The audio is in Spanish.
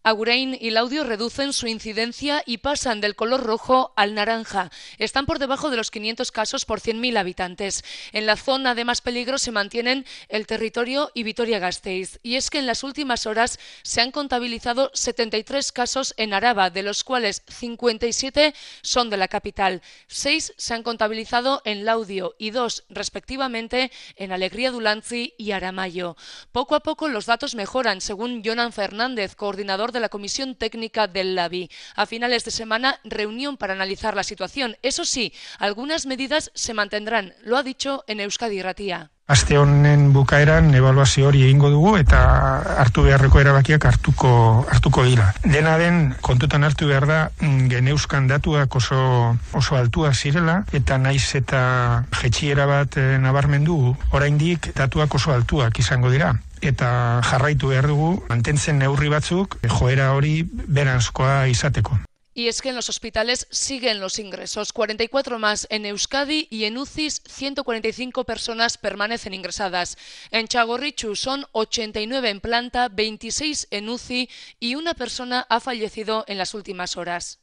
Agurain y Laudio reducen su incidencia y pasan del color rojo al naranja. Están por debajo de los 500 casos por 100.000 habitantes. En la zona de más peligro se mantienen el Territorio y Vitoria-Gasteiz. Y es que en las últimas horas se han contabilizado 73 casos en Araba, de los cuales 57 son de la capital. 6 se han contabilizado en Laudio y 2, respectivamente, en Alegría Dulantzi y Aramayo. Poco a poco los datos mejoran, según Jonan Fernández, coordinador de la Comisión Técnica del LABI. A finales de semana, reunión para analizar la situación. Eso sí, algunas medidas se mantendrán, lo ha dicho en Euskadi Irratia. Aste honen bukaeran ebaluazio hori egingo dugu eta hartu beharreko erabakiak hartuko dira. Dena den kontutan hartu behar da geneuzkan datuak oso altuak zirela eta naiz eta jaitsiera bat nabarmendu, oraindik datuak oso altuak izango dira. Eta jarraitu behar dugu mantentzen neurri batzuk joera hori beranzkoa izateko. Y es que en los hospitales siguen los ingresos, 44 más en Euskadi y en UCIs 145 personas permanecen ingresadas. En Txagorritxu son 89 en planta, 26 en UCI y una persona ha fallecido en las últimas horas.